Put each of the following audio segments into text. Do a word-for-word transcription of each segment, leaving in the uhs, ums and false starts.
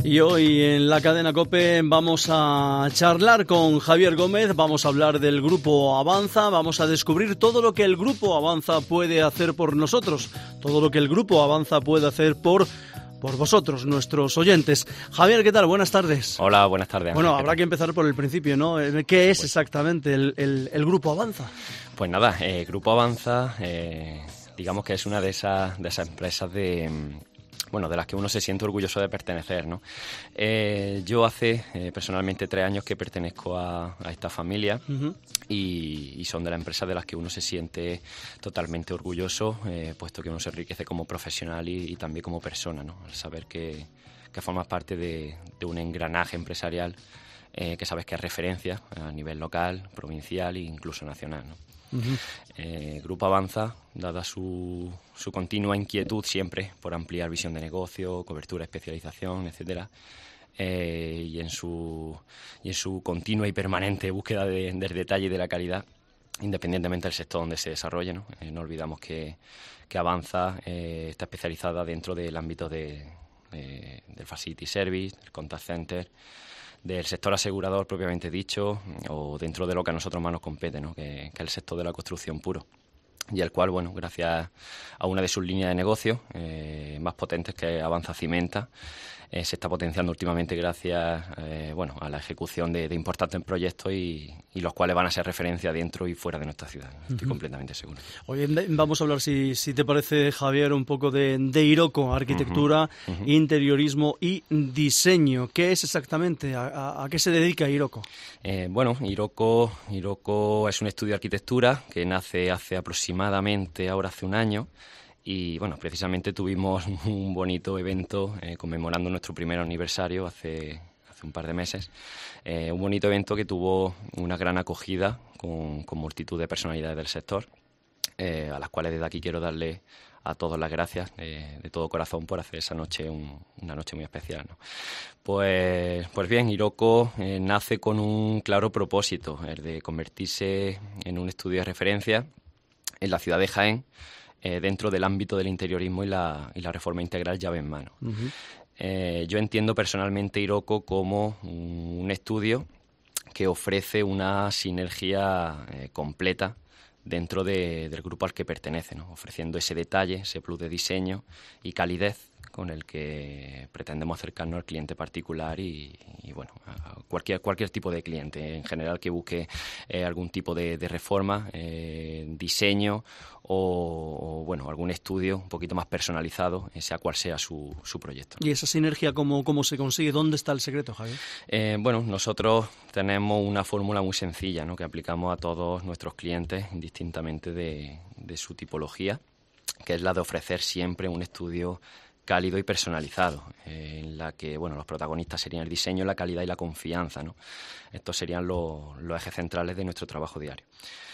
Y hoy en la cadena COPE vamos a charlar con Javier Gómez, vamos a hablar del Grupo Avanza, vamos a descubrir todo lo que el Grupo Avanza puede hacer por nosotros, todo lo que el Grupo Avanza puede hacer por, por vosotros, nuestros oyentes. Javier, ¿qué tal? Buenas tardes. Hola, buenas tardes. Bueno, habrá que empezar por el principio, ¿no? ¿Qué es exactamente el, el, el Grupo Avanza? Pues nada, el eh, Grupo Avanza, eh, digamos que es una de esas, de esas empresas de... bueno, de las que uno se siente orgulloso de pertenecer, ¿no? Eh, yo hace eh, personalmente tres años que pertenezco a, a esta familia uh-huh. y, y son de las empresas de las que uno se siente totalmente orgulloso, eh, puesto que uno se enriquece como profesional y, y también como persona, ¿no? Al saber que, que formas parte de, de un engranaje empresarial eh, que sabes que es referencia a nivel local, provincial e incluso nacional, ¿no? Uh-huh. Eh, Grupo Avanza, dada su, su continua inquietud siempre por ampliar visión de negocio, cobertura, especialización, etcétera, eh, y en su y en su continua y permanente búsqueda de, del detalle y de la calidad, independientemente del sector donde se desarrolle, ¿no? Eh, no olvidamos que, que Avanza eh, está especializada dentro del ámbito de, de, del Facility Service, del Contact Center, del sector asegurador propiamente dicho, o dentro de lo que a nosotros más nos compete, ¿no? que, que es el sector de la construcción puro, y el cual, bueno, gracias a una de sus líneas de negocio eh, más potentes, que Avanza Cimenta, eh, se está potenciando últimamente gracias eh, bueno, a la ejecución de, de importantes proyectos y, y los cuales van a ser referencia dentro y fuera de nuestra ciudad, estoy uh-huh. completamente seguro. Hoy vamos a hablar, si, si te parece, Javier, un poco de, de Iroko, arquitectura, uh-huh. Uh-huh. interiorismo y diseño. ¿Qué es exactamente? ¿A, a, a qué se dedica Iroko? Eh, bueno, Iroko, Iroko es un estudio de arquitectura que nace hace aproximadamente, ahora hace un año, y bueno, precisamente tuvimos un bonito evento eh, conmemorando nuestro primer aniversario hace, hace un par de meses. Eh, un bonito evento que tuvo una gran acogida con, con multitud de personalidades del sector, eh, a las cuales desde aquí quiero darle a todos las gracias eh, de todo corazón por hacer esa noche un, una noche muy especial, ¿no? Pues, pues bien, Iroko eh, nace con un claro propósito, el de convertirse en un estudio de referencia en la ciudad de Jaén, eh, dentro del ámbito del interiorismo y la, y la reforma integral llave en mano. Uh-huh. Eh, yo entiendo personalmente Iroko como un estudio que ofrece una sinergia eh, completa dentro de, del grupo al que pertenece, ¿no? Ofreciendo ese detalle, ese plus de diseño y calidez con el que pretendemos acercarnos al cliente particular y, y bueno, a cualquier cualquier tipo de cliente en general que busque eh, algún tipo de, de reforma, eh, diseño o, o bueno, algún estudio un poquito más personalizado, sea cual sea su, su proyecto. ¿Y esa sinergia cómo, cómo se consigue? ¿Dónde está el secreto, Javier? Eh, bueno, nosotros tenemos una fórmula muy sencilla, ¿no? Que aplicamos a todos nuestros clientes indistintamente de, de su tipología, que es la de ofrecer siempre un estudio cálido y personalizado, eh, en la que bueno, los protagonistas serían el diseño, la calidad y la confianza, ¿no? Estos serían los, los ejes centrales de nuestro trabajo diario.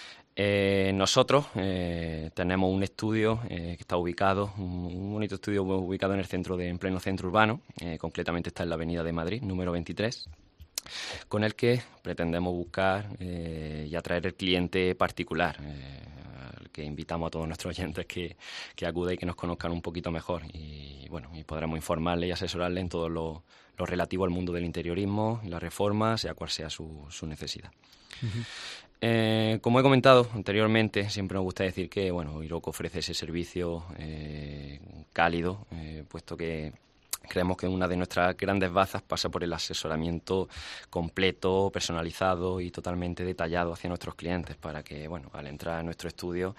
Eh, nosotros eh, tenemos un estudio eh, que está ubicado, un, un bonito estudio ubicado en el centro de, en pleno centro urbano, eh, concretamente está en la Avenida de Madrid, número veintitrés, con el que pretendemos buscar eh, y atraer el cliente particular, eh, al que invitamos a todos nuestros oyentes que, que acudan y que nos conozcan un poquito mejor y bueno, y podremos informarle y asesorarle en todo lo, lo relativo al mundo del interiorismo y la reforma, sea cual sea su, su necesidad. Uh-huh. Eh, como he comentado anteriormente, siempre nos gusta decir que bueno, Iroko ofrece ese servicio eh, cálido, eh, puesto que creemos que una de nuestras grandes bazas pasa por el asesoramiento completo, personalizado y totalmente detallado hacia nuestros clientes para que, bueno, al entrar a nuestro estudio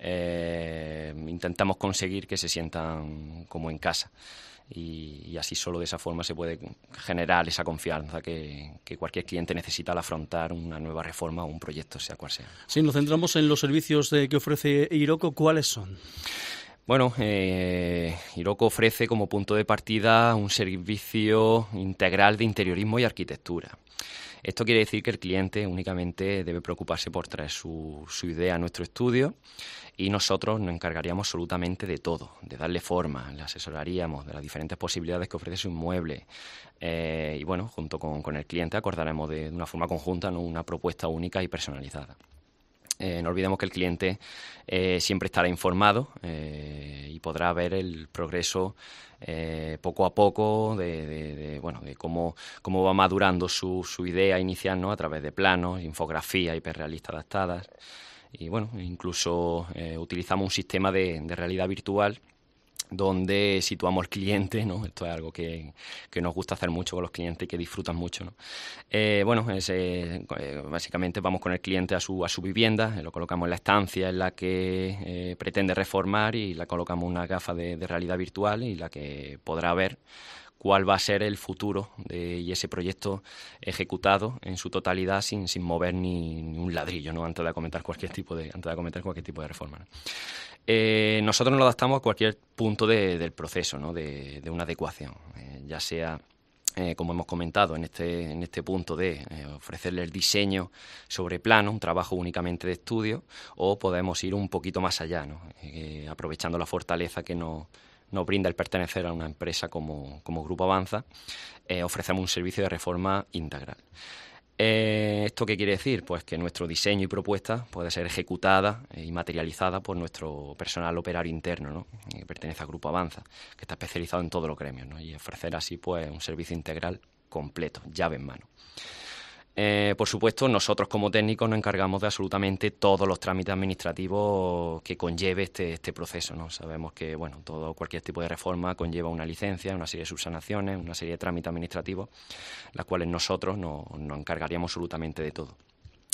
eh, intentamos conseguir que se sientan como en casa. Y, y así solo de esa forma se puede generar esa confianza que, que cualquier cliente necesita al afrontar una nueva reforma o un proyecto, sea cual sea. Si nos centramos en los servicios de, que ofrece Iroko, ¿cuáles son? Bueno, eh, Iroko ofrece como punto de partida un servicio integral de interiorismo y arquitectura. Esto quiere decir que el cliente únicamente debe preocuparse por traer su, su idea a nuestro estudio y nosotros nos encargaríamos absolutamente de todo, de darle forma, le asesoraríamos de las diferentes posibilidades que ofrece su inmueble eh, y bueno, junto con, con el cliente acordaremos de, de una forma conjunta, ¿no? Una propuesta única y personalizada. Eh, no olvidemos que el cliente eh, siempre estará informado eh, y podrá ver el progreso eh, poco a poco de, de, de, bueno, de cómo, cómo va madurando su, su idea inicial, ¿no? A través de planos, infografías hiperrealistas adaptadas. Y bueno, incluso eh, utilizamos un sistema de, de realidad virtual donde situamos al cliente, ¿no? Esto es algo que, que nos gusta hacer mucho con los clientes y que disfrutan mucho, ¿no? Eh, bueno, es, eh, básicamente vamos con el cliente a su, a su vivienda, eh, lo colocamos en la estancia en la que eh, pretende reformar y la colocamos una gafa de, de realidad virtual y la que podrá ver cuál va a ser el futuro de, y ese proyecto ejecutado en su totalidad sin, sin mover ni, ni un ladrillo, ¿no? Antes de acometer cualquier tipo de, antes de acometer cualquier tipo de reforma, ¿no? Eh, nosotros nos lo adaptamos a cualquier punto de, del proceso, ¿no? de, de una adecuación, eh, ya sea, eh, como hemos comentado, en este, en este punto de eh, ofrecerle el diseño sobre plano, un trabajo únicamente de estudio, o podemos ir un poquito más allá, ¿no? eh, aprovechando la fortaleza que nos, nos brinda el pertenecer a una empresa como, como Grupo Avanza, eh, ofrecemos un servicio de reforma integral. Eh, ¿Esto qué quiere decir? Pues que nuestro diseño y propuesta puede ser ejecutada y materializada por nuestro personal operario interno, ¿no? Que pertenece al Grupo Avanza, que está especializado en todos los gremios, ¿no? Y ofrecer así pues un servicio integral completo, llave en mano. Eh, por supuesto, nosotros como técnicos nos encargamos de absolutamente todos los trámites administrativos que conlleve este, este proceso, ¿no? Sabemos que bueno, todo, cualquier tipo de reforma conlleva una licencia, una serie de subsanaciones, una serie de trámites administrativos, las cuales nosotros nos, nos encargaríamos absolutamente de todo.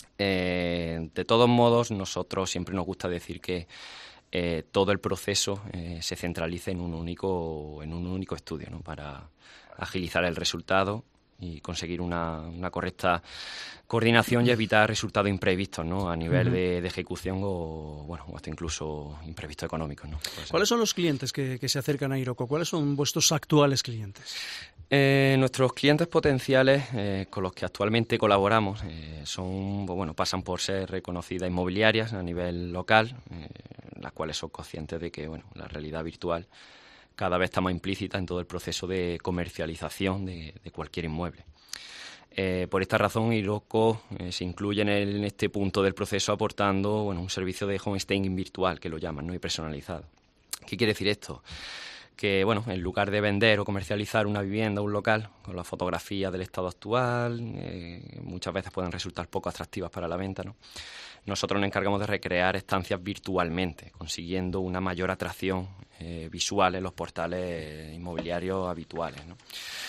Eh, de todos modos, nosotros siempre nos gusta decir que eh, todo el proceso eh, se centralice en un único, en un único estudio, ¿no? Para agilizar el resultado y conseguir una, una correcta coordinación y evitar resultados imprevistos, ¿no? A nivel uh-huh. de, de ejecución o, bueno, o hasta incluso imprevistos económicos, ¿no? ¿Cuáles son los clientes que, que se acercan a Iroko? ¿Cuáles son vuestros actuales clientes? Eh, nuestros clientes potenciales eh, con los que actualmente colaboramos eh, son, bueno, pasan por ser reconocidas inmobiliarias a nivel local, eh, las cuales son conscientes de que, bueno, la realidad virtual cada vez está más implícita en todo el proceso de comercialización de, de cualquier inmueble. Eh, por esta razón, Iroko eh, se incluye en, el, en este punto del proceso aportando bueno, un servicio de homestaging virtual, que lo llaman, ¿no? Y personalizado. ¿Qué quiere decir esto? Que bueno, en lugar de vender o comercializar una vivienda o un local con la fotografía del estado actual, eh, muchas veces pueden resultar poco atractivas para la venta, ¿no? Nosotros nos encargamos de recrear estancias virtualmente, consiguiendo una mayor atracción eh, visual en los portales inmobiliarios habituales, ¿no?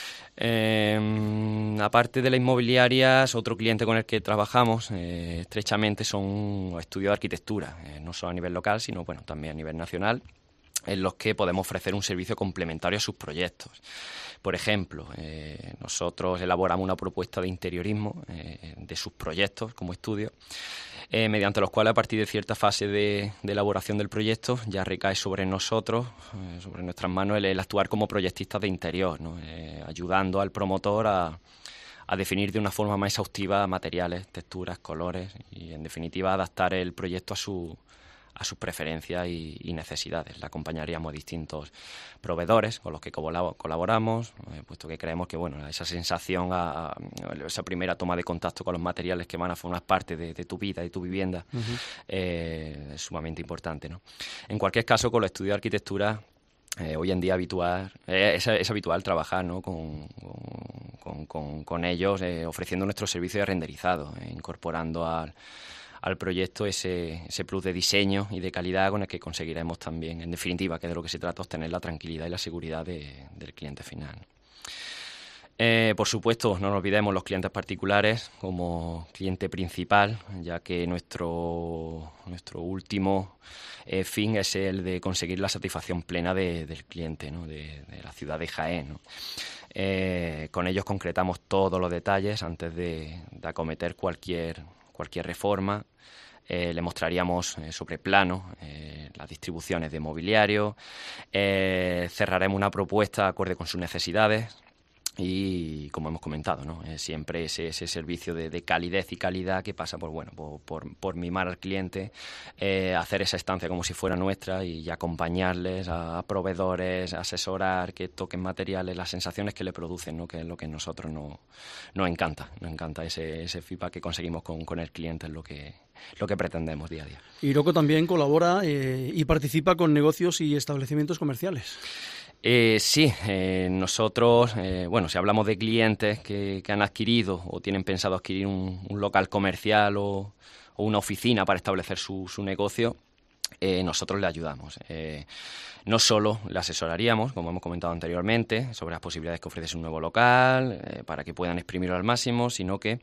Eh, aparte de las inmobiliarias, otro cliente con el que trabajamos eh, estrechamente son estudios de arquitectura, eh, no solo a nivel local, sino bueno, también a nivel nacional, en los que podemos ofrecer un servicio complementario a sus proyectos. Por ejemplo, eh, nosotros elaboramos una propuesta de interiorismo eh, de sus proyectos como estudio, eh, mediante los cuales a partir de cierta fase de, de elaboración del proyecto ya recae sobre nosotros, eh, sobre nuestras manos, el, el actuar como proyectistas de interior, ¿no? eh, ayudando al promotor a, a definir de una forma más exhaustiva materiales, texturas, colores y, en definitiva, adaptar el proyecto a su a sus preferencias y, y necesidades. Le acompañaríamos a distintos proveedores con los que colaboramos, eh, puesto que creemos que bueno, esa sensación, a, a, esa primera toma de contacto con los materiales que van a formar parte de, de tu vida y tu vivienda, uh-huh. eh, es sumamente importante, ¿no? En cualquier caso, con los estudios de arquitectura, Eh, hoy en día habitual, eh, es, es habitual trabajar, ¿no? con, con, con, con ellos, eh, ofreciendo nuestro servicio de renderizado, eh, incorporando al, al proyecto ese, ese plus de diseño y de calidad con el que conseguiremos también, en definitiva, que de lo que se trata, obtener la tranquilidad y la seguridad de, del cliente final. Eh, por supuesto, no nos olvidemos los clientes particulares como cliente principal, ya que nuestro, nuestro último eh, fin es el de conseguir la satisfacción plena de, del cliente, ¿no? de, de la ciudad de Jaén, ¿no? Eh, con ellos concretamos todos los detalles antes de, de acometer cualquier, cualquier reforma. Eh, le mostraríamos eh, sobre plano eh, las distribuciones de mobiliario, eh, cerraremos una propuesta acorde con sus necesidades. y, como hemos comentado, ¿no? Eh, siempre ese, ese servicio de, de calidez y calidad que pasa por, bueno, por, por, por mimar al cliente, eh, hacer esa estancia como si fuera nuestra y acompañarles a, a proveedores, asesorar, que toquen materiales, las sensaciones que le producen, ¿no? Que es lo que a nosotros no, nos encanta, nos encanta ese, ese feedback que conseguimos con, con el cliente, es lo que, lo que pretendemos día a día. Iroko también colabora eh, y participa con negocios y establecimientos comerciales. Eh, sí, eh, nosotros, eh, bueno, si hablamos de clientes que, que han adquirido o tienen pensado adquirir un, un local comercial o, o una oficina para establecer su, su negocio, eh, nosotros le ayudamos. Eh, no solo le asesoraríamos, como hemos comentado anteriormente, sobre las posibilidades que ofrece un nuevo local, eh, para que puedan exprimirlo al máximo, sino que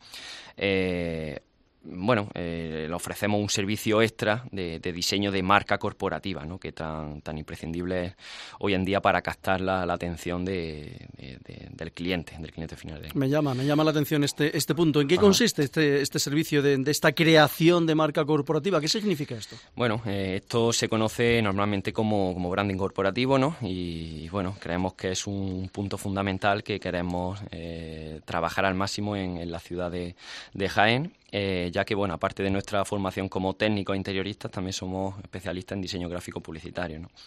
eh, bueno, eh, le ofrecemos un servicio extra de, de diseño de marca corporativa, ¿no? Que tan, tan imprescindible es hoy en día para captar la, la atención de, de, de, del cliente, del cliente final. De... Me llama, me llama la atención este, este punto. ¿En qué Ajá. consiste este, este servicio de, de esta creación de marca corporativa? ¿Qué significa esto? Bueno, eh, esto se conoce normalmente como, como branding corporativo, ¿no? Y, y bueno, creemos que es un punto fundamental que queremos eh, trabajar al máximo en, en la ciudad de, de Jaén. Eh, ya que, bueno, aparte de nuestra formación como técnicos interioristas, también somos especialistas en diseño gráfico publicitario, ¿no?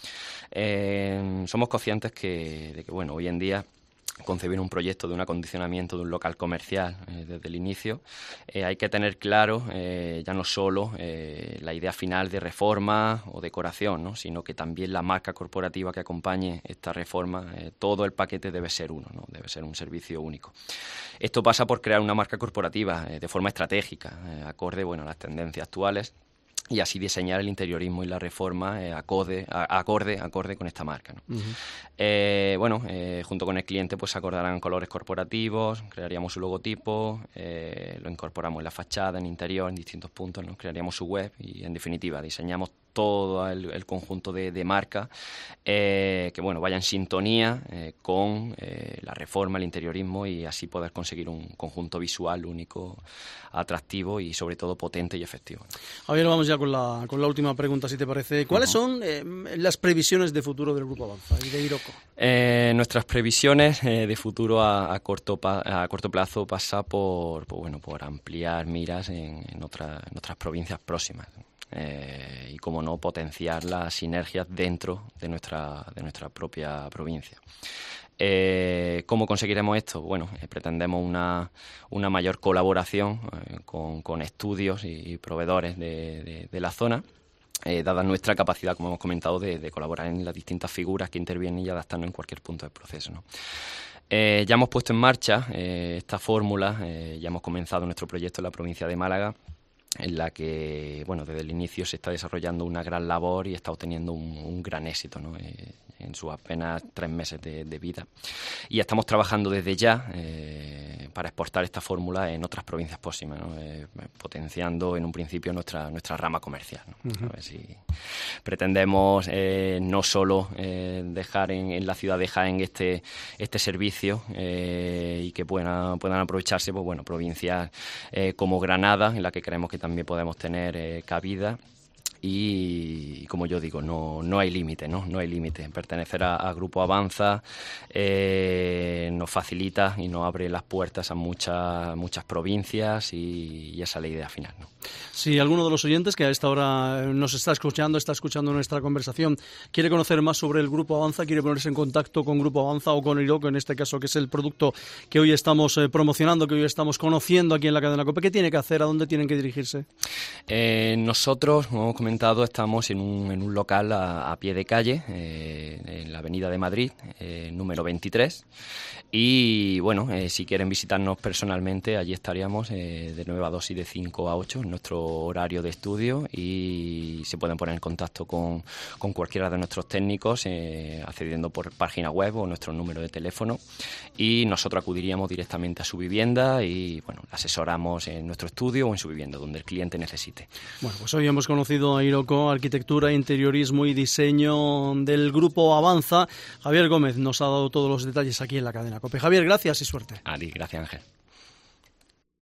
Eh, somos conscientes que, de que, bueno, hoy en día concebir un proyecto de un acondicionamiento de un local comercial eh, desde el inicio, eh, hay que tener claro eh, ya no solo eh, la idea final de reforma o decoración, ¿no? Sino que también la marca corporativa que acompañe esta reforma, eh, todo el paquete debe ser uno, ¿no? Debe ser un servicio único. Esto pasa por crear una marca corporativa eh, de forma estratégica, eh, acorde, bueno, a las tendencias actuales, y así diseñar el interiorismo y la reforma eh, acorde, a, acorde, acorde con esta marca, ¿no? Uh-huh. eh, bueno, eh, junto con el cliente pues acordarán colores corporativos, crearíamos su logotipo, eh, lo incorporamos en la fachada, en interior, en distintos puntos, ¿no? Crearíamos su web y, en definitiva, diseñamos todo el, el conjunto de, de marca eh, que, bueno, vaya en sintonía eh, con eh, la reforma, el interiorismo, y así poder conseguir un conjunto visual único, atractivo y sobre todo potente y efectivo. A ver, vamos ya con la, con la última pregunta, si te parece. ¿Cuáles uh-huh. son eh, las previsiones de futuro del Grupo Avanza y de Iroko? Eh, nuestras previsiones eh, de futuro a, a, corto pa, a corto plazo pasa por, por, bueno, por ampliar miras en, en, otra, en otras provincias próximas. Eh, y, como no, potenciar las sinergias dentro de nuestra, de nuestra propia provincia. Eh, ¿Cómo conseguiremos esto? Bueno, eh, pretendemos una, una mayor colaboración eh, con, con estudios y, y proveedores de, de, de la zona, eh, dada nuestra capacidad, como hemos comentado, de, de colaborar en las distintas figuras que intervienen y adaptarnos en cualquier punto del proceso, ¿no? Eh, ya hemos puesto en marcha eh, esta fórmula, eh, ya hemos comenzado nuestro proyecto en la provincia de Málaga, en la que, bueno, desde el inicio se está desarrollando una gran labor y está obteniendo un, un gran éxito, ¿no? Eh, en sus apenas tres meses de, de vida. Y estamos trabajando desde ya eh, para exportar esta fórmula en otras provincias próximas, ¿no? Eh, potenciando en un principio nuestra nuestra rama comercial, ¿no? Uh-huh. A ver si pretendemos eh, no solo eh, dejar en, en la ciudad de Jaén este este servicio eh, y que puedan, puedan aprovecharse, pues bueno, provincias eh, como Granada, en la que creemos que también podemos tener eh, cabida. Y, como yo digo, no, no hay límite, ¿no? No hay límite. Pertenecer a, a Grupo Avanza eh, nos facilita y nos abre las puertas a muchas muchas provincias y, y esa es la idea final, ¿no? Si alguno de los oyentes que a esta hora nos está escuchando, está escuchando nuestra conversación, quiere conocer más sobre el Grupo Avanza, quiere ponerse en contacto con Grupo Avanza o con Iroko, en este caso, que es el producto que hoy estamos eh, promocionando, que hoy estamos conociendo aquí en la cadena COPE, ¿qué tiene que hacer? ¿A dónde tienen que dirigirse? Eh, nosotros, como hemos comentado, estamos en un, en un local a, a pie de calle, eh, en la Avenida de Madrid, eh, número veintitrés. Y bueno, eh, si quieren visitarnos personalmente, allí estaríamos eh, de nueve a dos y de cinco a ocho en nuestro horario de estudio, y se pueden poner en contacto con, con cualquiera de nuestros técnicos eh, accediendo por página web o nuestro número de teléfono, y nosotros acudiríamos directamente a su vivienda y bueno, asesoramos en nuestro estudio o en su vivienda, donde el cliente necesite. Bueno, pues hoy hemos conocido a Iroko, arquitectura, interiorismo y diseño del Grupo Avanza. Javier Gómez nos ha dado todos los detalles aquí en la cadena COPE. Javier, gracias y suerte. A ti, gracias, Ángel.